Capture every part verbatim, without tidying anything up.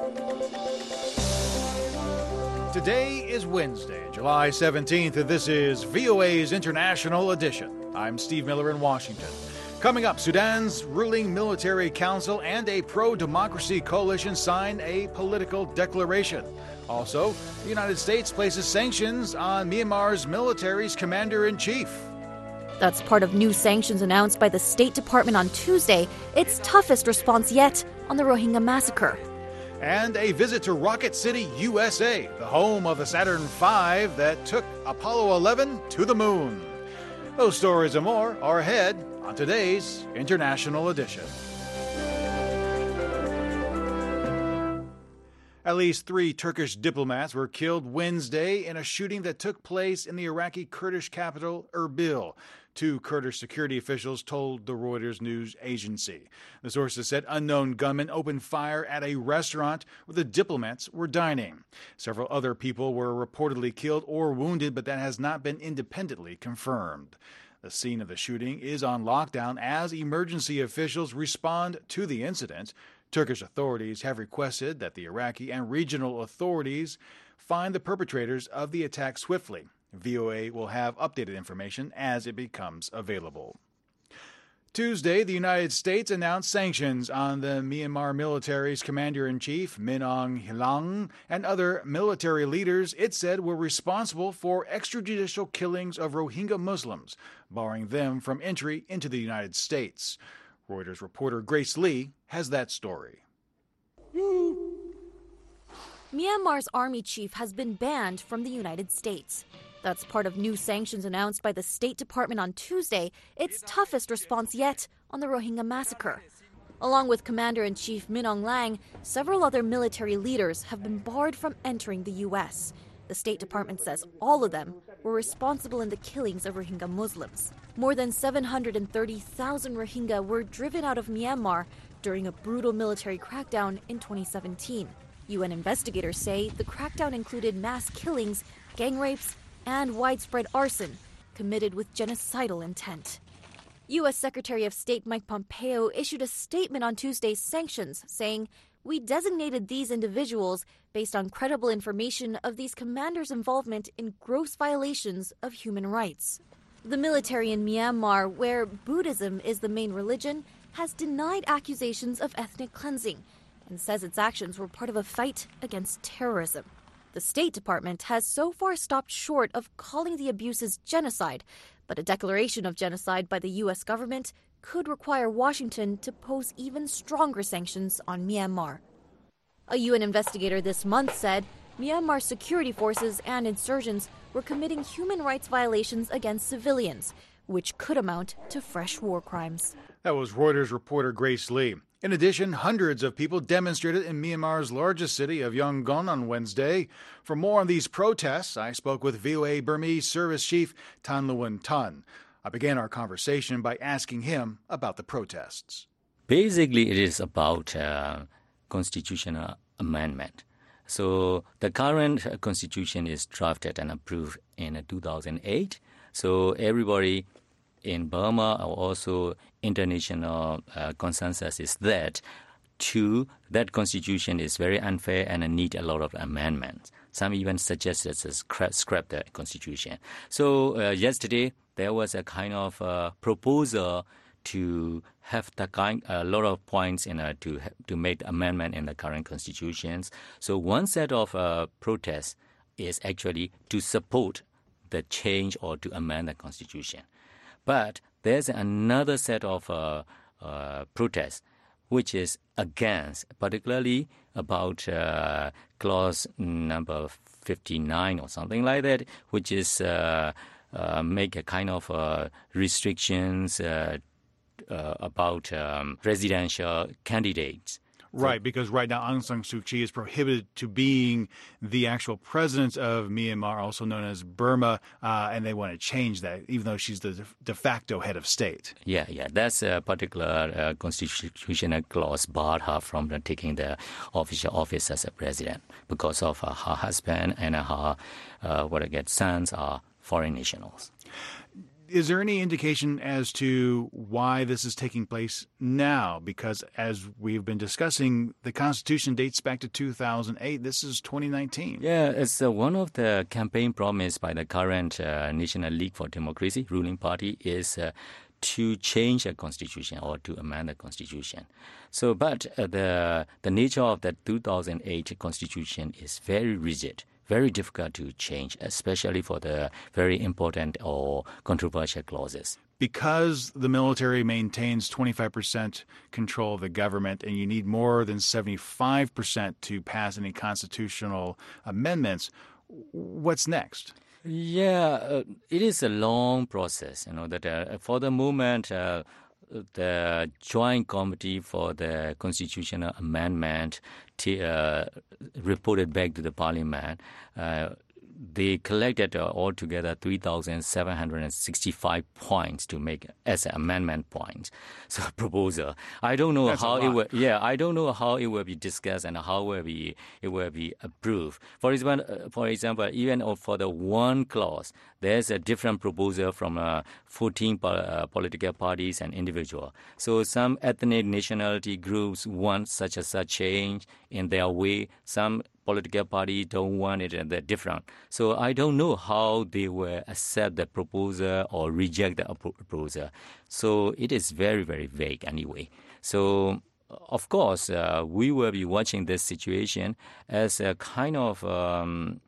Today is Wednesday, July seventeenth, and this is V O A's International Edition. I'm Steve Miller in Washington. Coming up, Sudan's ruling military council and a pro-democracy coalition sign a political declaration. Also, the United States places sanctions on Myanmar's military's commander-in-chief. That's part of new sanctions announced by the State Department on Tuesday, its toughest response yet on the Rohingya massacre. And a visit to Rocket City, U S A, the home of the Saturn five that took Apollo eleven to the moon. Those stories and more are ahead on today's International Edition. At least three Turkish diplomats were killed Wednesday in a shooting that took place in the Iraqi Kurdish capital, Erbil. Two Kurdish security officials told the Reuters news agency. The sources said unknown gunmen opened fire at a restaurant where the diplomats were dining. Several other people were reportedly killed or wounded, but that has not been independently confirmed. The scene of the shooting is on lockdown as emergency officials respond to the incident. Turkish authorities have requested that the Iraqi and regional authorities find the perpetrators of the attack swiftly. V O A will have updated information as it becomes available. Tuesday, the United States announced sanctions on the Myanmar military's commander-in-chief, Min Aung Hlaing, and other military leaders it said were responsible for extrajudicial killings of Rohingya Muslims, barring them from entry into the United States. Reuters reporter Grace Lee has that story. Myanmar's army chief has been banned from the United States. That's part of new sanctions announced by the State Department on Tuesday, its toughest response yet on the Rohingya massacre. Along with Commander-in-Chief Min Aung Hlaing, several other military leaders have been barred from entering the U S. The State Department says all of them were responsible in the killings of Rohingya Muslims. More than seven hundred thirty thousand Rohingya were driven out of Myanmar during a brutal military crackdown in twenty seventeen. U N investigators say the crackdown included mass killings, gang rapes, and widespread arson committed with genocidal intent. U S Secretary of State Mike Pompeo issued a statement on Tuesday's sanctions, saying, "We designated these individuals based on credible information of these commanders' involvement in gross violations of human rights." The military in Myanmar, where Buddhism is the main religion, has denied accusations of ethnic cleansing and says its actions were part of a fight against terrorism. The State Department has so far stopped short of calling the abuses genocide, but a declaration of genocide by the U S government could require Washington to pose even stronger sanctions on Myanmar. A U N investigator this month said Myanmar's security forces and insurgents were committing human rights violations against civilians, which could amount to fresh war crimes. That was Reuters reporter Grace Lee. In addition, hundreds of people demonstrated in Myanmar's largest city of Yangon on Wednesday. For more on these protests, I spoke with V O A Burmese Service Chief Tan Lewin Tun. I began our conversation by asking him about the protests. Basically, it is about uh, constitutional amendment. So the current constitution is drafted and approved in two thousand eight. So everybody in Burma, or also international uh, consensus is that two, that constitution is very unfair and need a lot of amendments. Some even suggested to scrap, scrap the constitution. So uh, yesterday there was a kind of uh, proposal to have the kind a lot of points in uh, to to make amendment in the current constitutions. So one set of uh, protests is actually to support the change or to amend the constitution. But there's another set of uh, uh, protests which is against, particularly about uh, clause number fifty-nine or something like that, which is uh, uh, make a kind of uh, restrictions uh, uh, about um, presidential candidates. Right, because right now Aung San Suu Kyi is prohibited to being the actual president of Myanmar, also known as Burma, uh, and they want to change that, even though she's the de facto head of state. Yeah, yeah, that's a particular uh, constitutional clause barred her from uh, taking the official office as a president because of uh, her husband and her, uh, what I get, sons are foreign nationals. Is there any indication as to why this is taking place now? Because as we've been discussing, the Constitution dates back to two thousand eight. This is twenty nineteen. Yeah, it's uh, one of the campaign promise by the current uh, National League for Democracy ruling party is uh, to change the constitution or to amend the constitution. So, but uh, the the nature of the two thousand eight constitution is very rigid, very difficult to change, especially for the very important or controversial clauses. Because the military maintains twenty-five percent control of the government and you need more than seventy-five percent to pass any constitutional amendments, what's next? Yeah, uh, it is a long process. You know that uh, for the moment, uh, the Joint Committee for the Constitutional Amendment t- uh, reported back to the Parliament. Uh, they collected uh, altogether three thousand seven hundred sixty-five points to make as an amendment point. So proposal. I don't know That's how a lot. it will. Yeah, I don't know how it will be discussed and how will be it will be approved. For example, uh, for example, even for the one clause, there's a different proposal from uh, fourteen po- uh, political parties and individuals. So some ethnic nationality groups want such a such change in their way. Some political parties don't want it and they're different. So I don't know how they will accept the proposal or reject the proposal. So it is very, very vague anyway. So, of course, uh, we will be watching this situation as a kind of um,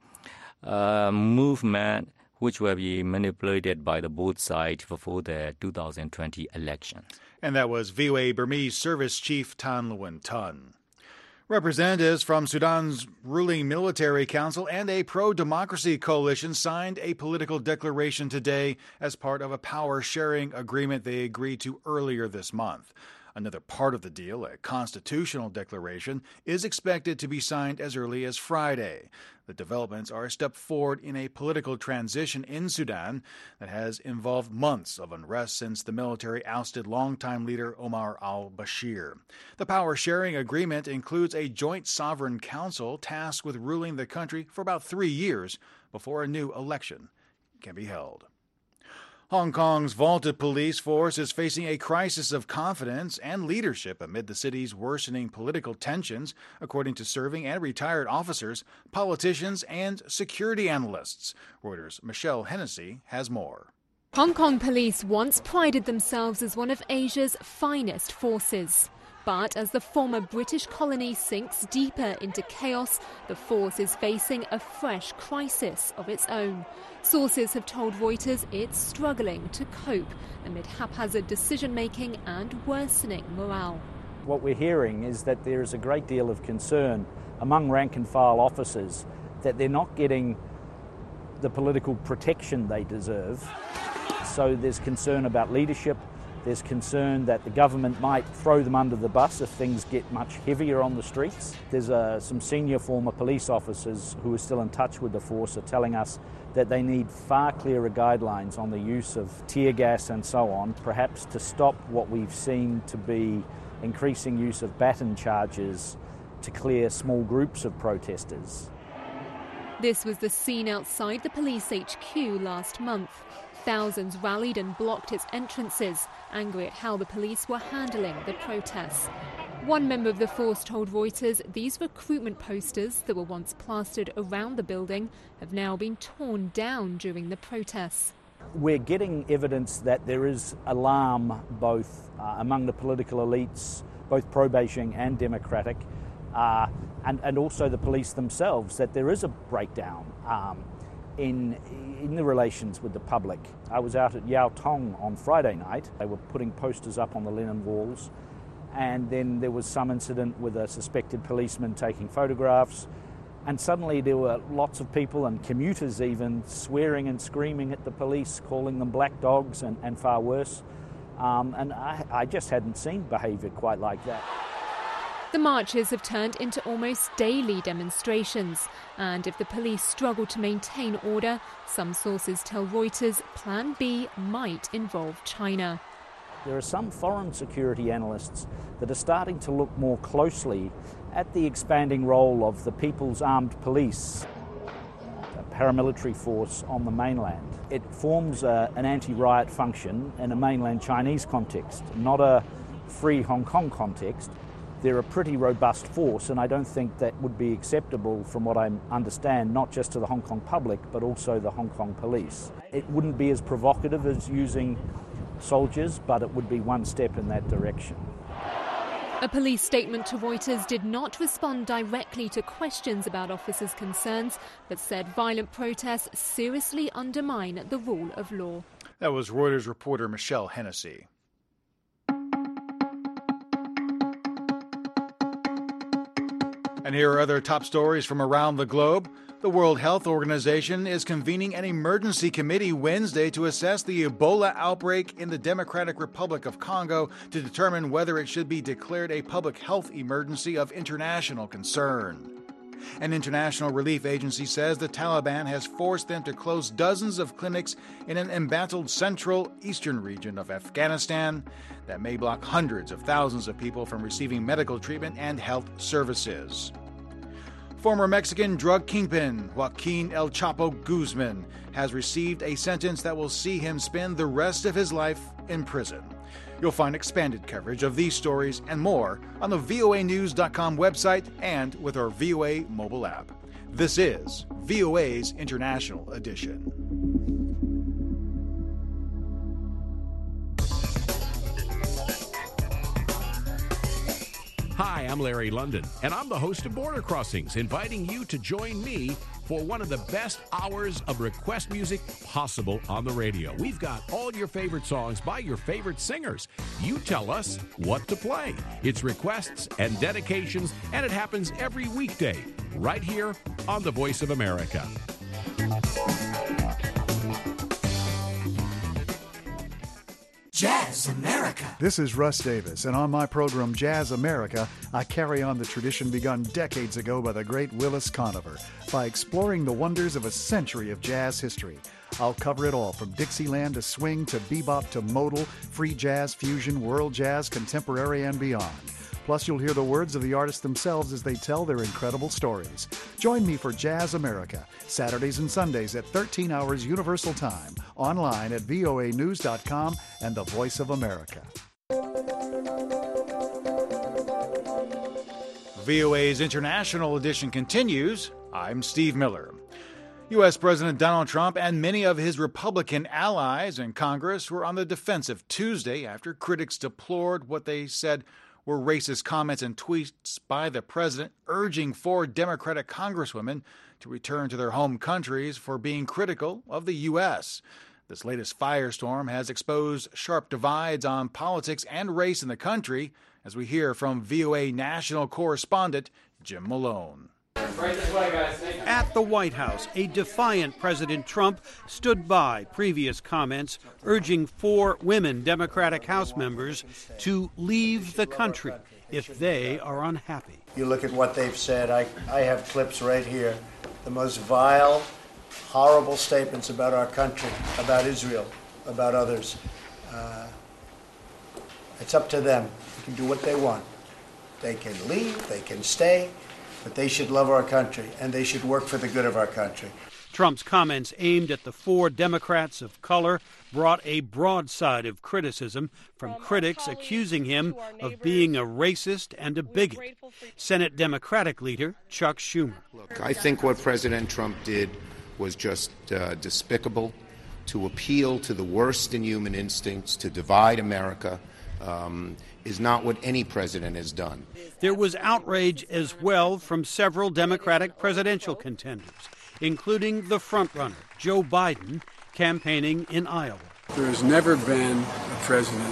uh, movement which will be manipulated by the both sides before the two thousand twenty election. And that was V O A Burmese Service Chief Tan Lewin Tun. Representatives from Sudan's ruling military council and a pro-democracy coalition signed a political declaration today as part of a power-sharing agreement they agreed to earlier this month. Another part of the deal, a constitutional declaration, is expected to be signed as early as Friday. The developments are a step forward in a political transition in Sudan that has involved months of unrest since the military ousted longtime leader Omar al-Bashir. The power-sharing agreement includes a joint sovereign council tasked with ruling the country for about three years before a new election can be held. Hong Kong's vaunted police force is facing a crisis of confidence and leadership amid the city's worsening political tensions, according to serving and retired officers, politicians, and security analysts. Reuters' Michelle Hennessy has more. Hong Kong police once prided themselves as one of Asia's finest forces. But as the former British colony sinks deeper into chaos, the force is facing a fresh crisis of its own. Sources have told Reuters it's struggling to cope amid haphazard decision-making and worsening morale. What we're hearing is that there is a great deal of concern among rank-and-file officers that they're not getting the political protection they deserve. So there's concern about leadership. There's concern that the government might throw them under the bus if things get much heavier on the streets. There's uh, some senior former police officers who are still in touch with the force are telling us that they need far clearer guidelines on the use of tear gas and so on, perhaps to stop what we've seen to be increasing use of baton charges to clear small groups of protesters. This was the scene outside the police H Q last month. Thousands rallied and blocked its entrances, angry at how the police were handling the protests. One member of the force told Reuters these recruitment posters that were once plastered around the building have now been torn down during the protests. We're getting evidence that there is alarm both uh, among the political elites, both pro-Beijing and democratic, uh, and, and also the police themselves, that there is a breakdown um, in in the relations with the public. I was out at Yau Tong on Friday night. They were putting posters up on the linen walls, and then there was some incident with a suspected policeman taking photographs, and suddenly there were lots of people and commuters even swearing and screaming at the police, calling them black dogs and, and far worse. Um, and I, I just hadn't seen behaviour quite like that. The marches have turned into almost daily demonstrations, and if the police struggle to maintain order, some sources tell Reuters Plan B might involve China. There are some foreign security analysts that are starting to look more closely at the expanding role of the People's Armed Police. paramilitary force on the mainland. It forms a, an anti-riot function in a mainland Chinese context, not a free Hong Kong context. They're a pretty robust force, and I don't think that would be acceptable from what I understand, not just to the Hong Kong public, but also the Hong Kong police. It wouldn't be as provocative as using soldiers, but it would be one step in that direction. A police statement to Reuters did not respond directly to questions about officers' concerns, but said violent protests seriously undermine the rule of law. That was Reuters reporter Michelle Hennessy. And here are other top stories from around the globe. The World Health Organization is convening an emergency committee Wednesday to assess the Ebola outbreak in the Democratic Republic of Congo to determine whether it should be declared a public health emergency of international concern. An international relief agency says the Taliban has forced them to close dozens of clinics in an embattled central eastern region of Afghanistan that may block hundreds of thousands of people from receiving medical treatment and health services. Former Mexican drug kingpin Joaquin El Chapo Guzman has received a sentence that will see him spend the rest of his life in prison. You'll find expanded coverage of these stories and more on the V O A news dot com website and with our V O A mobile app. This is V O A's International Edition. Hi, I'm Larry London, and I'm the host of Border Crossings, inviting you to join me for one of the best hours of request music possible on the radio. We've got all your favorite songs by your favorite singers. You tell us what to play. It's requests and dedications, and it happens every weekday right here on The Voice of America. Jazz America. This is Russ Davis, and on my program Jazz America, I carry on the tradition begun decades ago by the great Willis Conover by exploring the wonders of a century of jazz history. I'll cover it all, from Dixieland to swing to bebop to modal, free jazz, fusion, world jazz, contemporary, and beyond. Plus, you'll hear the words of the artists themselves as they tell their incredible stories. Join me for Jazz America, Saturdays and Sundays at thirteen hours Universal Time, online at V O A news dot com and the Voice of America. V O A's International Edition continues. I'm Steve Miller. U S. President Donald Trump and many of his Republican allies in Congress were on the defensive Tuesday after critics deplored what they said were racist comments and tweets by the president urging four Democratic congresswomen to return to their home countries for being critical of the U S. This latest firestorm has exposed sharp divides on politics and race in the country, as we hear from V O A national correspondent Jim Malone. At the White House, a defiant President Trump stood by previous comments urging four women Democratic House members to leave the country if they are unhappy. You look at what they've said. I, I have clips right here. The most vile, horrible statements about our country, about Israel, about others. Uh, it's up to them. They can do what they want. They can leave, they can stay. But they should love our country, and they should work for the good of our country. Trump's comments aimed at the four Democrats of color brought a broadside of criticism from critics accusing him of being a racist and a bigot. Senate Democratic leader Chuck Schumer. Look, I think what President Trump did was just uh, despicable. To appeal to the worst in human instincts, to divide America, um, is not what any president has done. There was outrage as well from several Democratic presidential contenders, including the frontrunner, Joe Biden, campaigning in Iowa. There has never been a president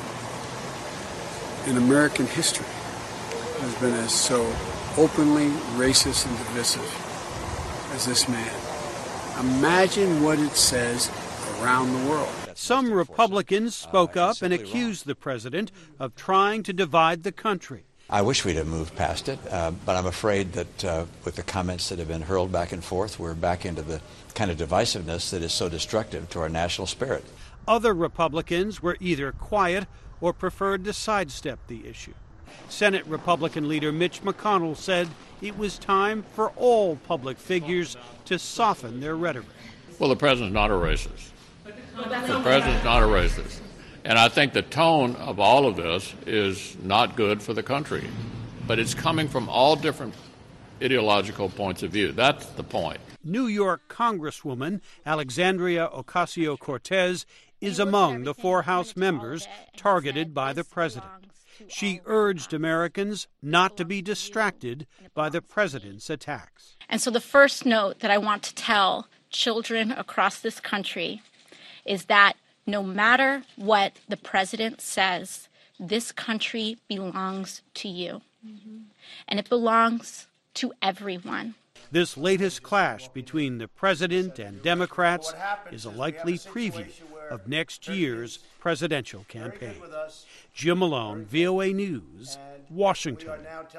in American history who has been as so openly racist and divisive as this man. Imagine what it says around the world. Some Republicans spoke up and accused the president of trying to divide the country. I wish we'd have moved past it, uh, but I'm afraid that uh, with the comments that have been hurled back and forth, we're back into the kind of divisiveness that is so destructive to our national spirit. Other Republicans were either quiet or preferred to sidestep the issue. Senate Republican leader Mitch McConnell said it was time for all public figures to soften their rhetoric. Well, the president's not a racist. The president's not a racist. And I think the tone of all of this is not good for the country. But it's coming from all different ideological points of view. That's the point. New York Congresswoman Alexandria Ocasio-Cortez is among the four House members targeted by the president. She urged Americans not to be distracted by the president's attacks. And so the first note that I want to tell children across this country is that no matter what the president says, this country belongs to you. Mm-hmm. And it belongs to everyone. This latest clash between the president and Democrats is a likely preview of next year's presidential campaign. Jim Malone, V O A News, Washington.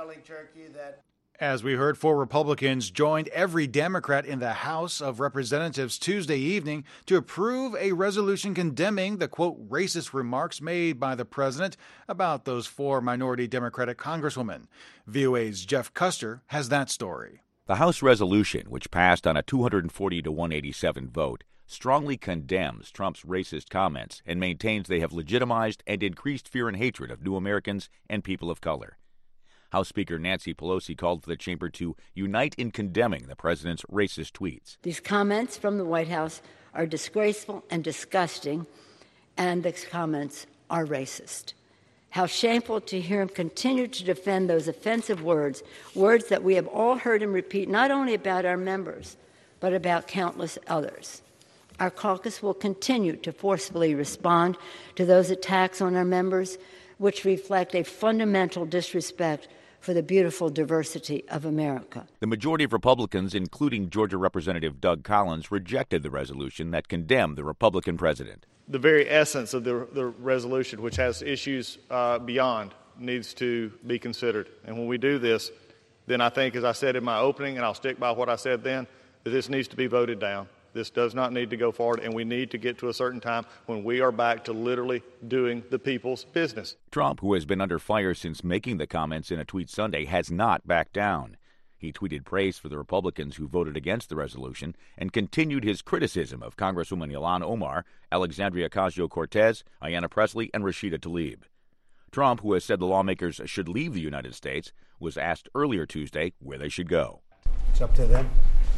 As we heard, four Republicans joined every Democrat in the House of Representatives Tuesday evening to approve a resolution condemning the, quote, racist remarks made by the president about those four minority Democratic congresswomen. V O A's Jeff Custer has that story. The House resolution, which passed on a two hundred forty to one eighty-seven vote, strongly condemns Trump's racist comments and maintains they have legitimized and increased fear and hatred of new Americans and people of color. House Speaker Nancy Pelosi called for the chamber to unite in condemning the president's racist tweets. These comments from the White House are disgraceful and disgusting, and the comments are racist. How shameful to hear him continue to defend those offensive words, words that we have all heard him repeat not only about our members, but about countless others. Our caucus will continue to forcefully respond to those attacks on our members, which reflect a fundamental disrespect for the beautiful diversity of America. The majority of Republicans, including Georgia Representative Doug Collins, rejected the resolution that condemned the Republican president. The very essence of the, the resolution, which has issues uh, beyond, needs to be considered. And when we do this, then I think, as I said in my opening, and I'll stick by what I said then, that this needs to be voted down. This does not need to go forward, and we need to get to a certain time when we are back to literally doing the people's business. Trump, who has been under fire since making the comments in a tweet Sunday, has not backed down. He tweeted praise for the Republicans who voted against the resolution and continued his criticism of Congresswoman Ilhan Omar, Alexandria Ocasio-Cortez, Ayanna Pressley, and Rashida Tlaib. Trump, who has said the lawmakers should leave the United States, was asked earlier Tuesday where they should go. It's up to them.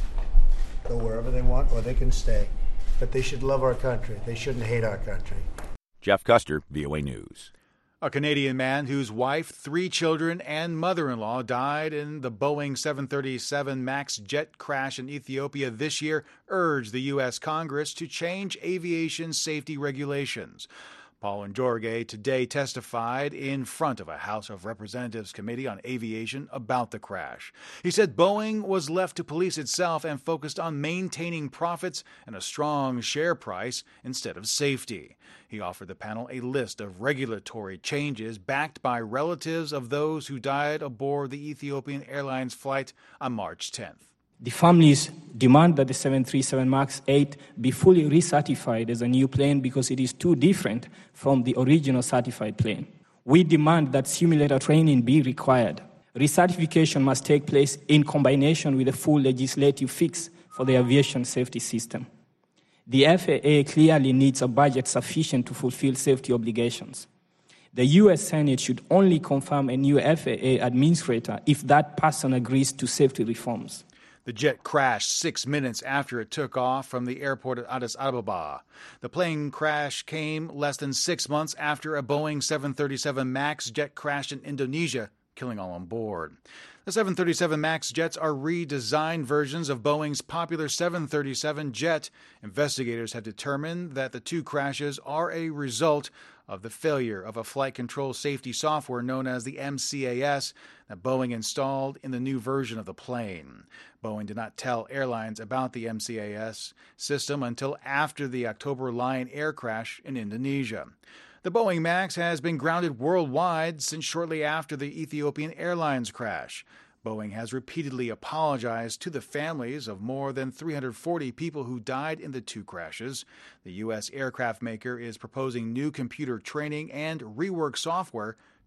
Go wherever they want, or they can stay. But they should love our country. They shouldn't hate our country. Jeff Custer, V O A News. A Canadian man whose wife, three children, and mother-in-law died in the Boeing seven thirty-seven MAX jet crash in Ethiopia this year urged the U S Congress to change aviation safety regulations. Paul Njoroge today testified in front of a House of Representatives Committee on Aviation about the crash. He said Boeing was left to police itself and focused on maintaining profits and a strong share price instead of safety. He offered the panel a list of regulatory changes backed by relatives of those who died aboard the Ethiopian Airlines flight on March tenth. The families demand that the seven thirty-seven MAX eight be fully recertified as a new plane because it is too different from the original certified plane. We demand that simulator training be required. Recertification must take place in combination with a full legislative fix for the aviation safety system. The F A A clearly needs a budget sufficient to fulfill safety obligations. The U S Senate should only confirm a new F A A administrator if that person agrees to safety reforms. The jet crashed six minutes after it took off from the airport at Addis Ababa. The plane crash came less than six months after a Boeing seven thirty-seven MAX jet crashed in Indonesia, killing all on board. The seven thirty-seven MAX jets are redesigned versions of Boeing's popular seven thirty-seven jet. Investigators have determined that the two crashes are a result of the failure of a flight control safety software known as the M C A S that Boeing installed in the new version of the plane. Boeing did not tell airlines about the M C A S system until after the October Lion Air crash in Indonesia. The Boeing MAX has been grounded worldwide since shortly after the Ethiopian Airlines crash. Boeing has repeatedly apologized to the families of more than three hundred forty people who died in the two crashes. The U S aircraft maker is proposing new computer training and rework software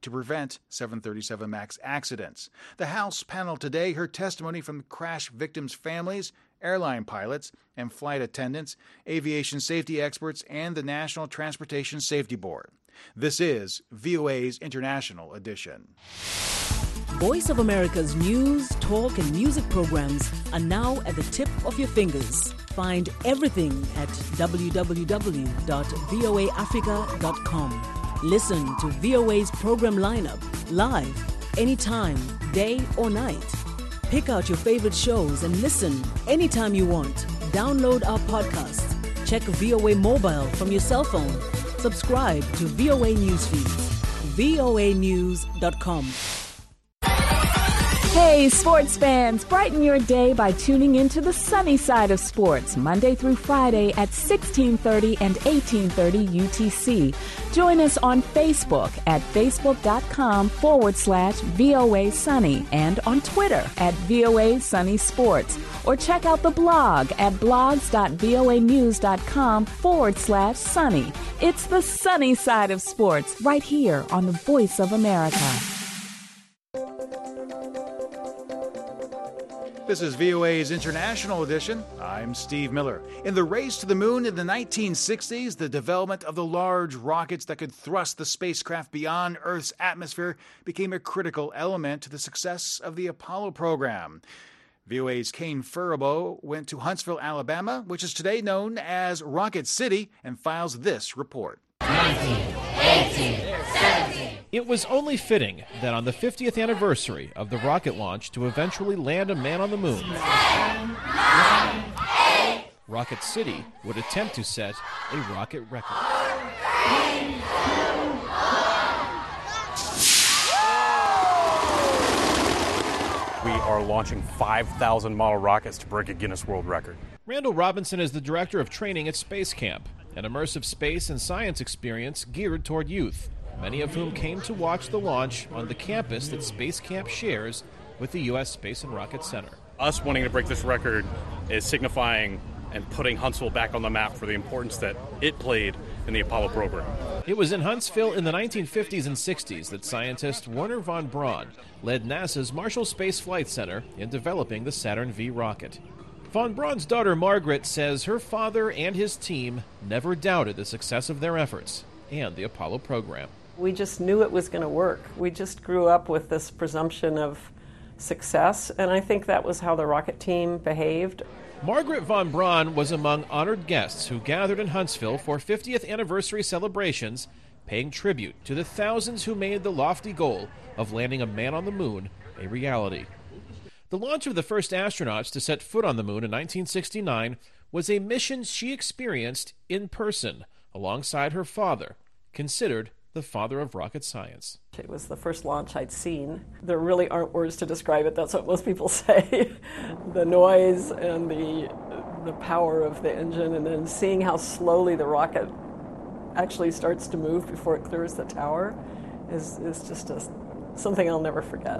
to prevent seven thirty-seven MAX accidents. The House panel today heard testimony from crash victims' families, airline pilots and flight attendants, aviation safety experts, and the National Transportation Safety Board. This is V O A's International Edition. Voice of America's news, talk, and music programs are now at the tip of your fingers. Find everything at w w w dot v o a africa dot com. Listen to V O A's program lineup live, anytime, day or night. Pick out your favorite shows and listen anytime you want. Download our podcast. Check V O A Mobile from your cell phone. Subscribe to V O A Newsfeed. v o a news dot com. Hey, sports fans, brighten your day by tuning into the sunny side of sports, Monday through Friday at sixteen thirty and eighteen thirty U T C. Join us on Facebook at facebook.com forward slash VOA Sunny and on Twitter at V O A Sunny Sports. Or check out the blog at blogs.voanews.com forward slash sunny. It's the sunny side of sports right here on the Voice of America. This is V O A's International Edition. I'm Steve Miller. In the race to the moon in the nineteen sixties, the development of the large rockets that could thrust the spacecraft beyond Earth's atmosphere became a critical element to the success of the Apollo program. V O A's Kane Faribault went to Huntsville, Alabama, which is today known as Rocket City, and files this report. nineteen, eighteen, seventeen It was only fitting that on the fiftieth anniversary of the rocket launch to eventually land a man on the moon, Rocket City would attempt to set a rocket record. We are launching five thousand model rockets to break a Guinness World Record. Randall Robinson is the director of training at Space Camp, an immersive space and science experience geared toward youth, many of whom came to watch the launch on the campus that Space Camp shares with the U S Space and Rocket Center. Us wanting to break this record is signifying and putting Huntsville back on the map for the importance that it played in the Apollo program. It was in Huntsville in the nineteen fifties and sixties that scientist Wernher von Braun led NASA's Marshall Space Flight Center in developing the Saturn V rocket. Von Braun's daughter Margaret says her father and his team never doubted the success of their efforts and the Apollo program. We just knew it was going to work. We just grew up with this presumption of success, and I think that was how the rocket team behaved. Margaret von Braun was among honored guests who gathered in Huntsville for fiftieth anniversary celebrations, paying tribute to the thousands who made the lofty goal of landing a man on the moon a reality. The launch of the first astronauts to set foot on the moon in nineteen sixty-nine was a mission she experienced in person alongside her father, considered the father of rocket science. It was the first launch I'd seen. There really aren't words to describe it. That's what most people say. The noise and the the power of the engine, and then seeing how slowly the rocket actually starts to move before it clears the tower is, is just a, something I'll never forget.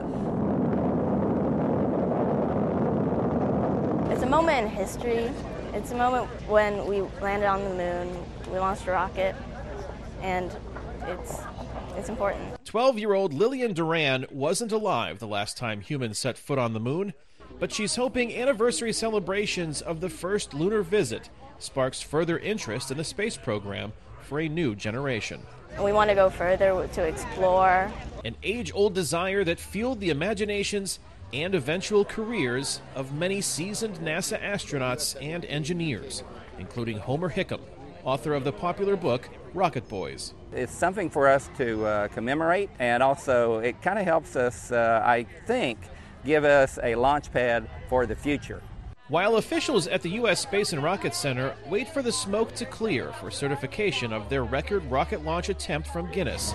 It's a moment in history. It's a moment when we landed on the moon, we launched a rocket, and it's it's important. twelve-year-old Lillian Duran wasn't alive the last time humans set foot on the moon, but she's hoping anniversary celebrations of the first lunar visit sparks further interest in the space program for a new generation. And we want to go further to explore. An age-old desire that fueled the imaginations and eventual careers of many seasoned NASA astronauts and engineers, including Homer Hickam, author of the popular book Rocket Boys. It's something for us to uh, commemorate, and also it kind of helps us, uh, I think, give us a launch pad for the future. While officials at the U S Space and Rocket Center wait for the smoke to clear for certification of their record rocket launch attempt from Guinness.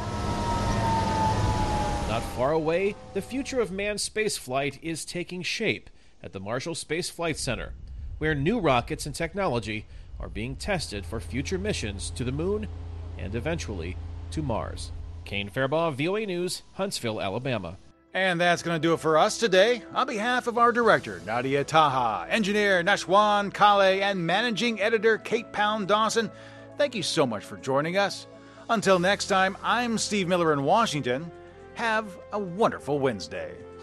Not far away, the future of manned spaceflight is taking shape at the Marshall Space Flight Center, where new rockets and technology are being tested for future missions to the moon and eventually to Mars. Kane Faribault, V O A News, Huntsville, Alabama. And that's going to do it for us today. On behalf of our director, Nadia Taha, engineer Nashwan Kale, and managing editor Kate Pound Dawson, thank you so much for joining us. Until next time, I'm Steve Miller in Washington. Have a wonderful Wednesday.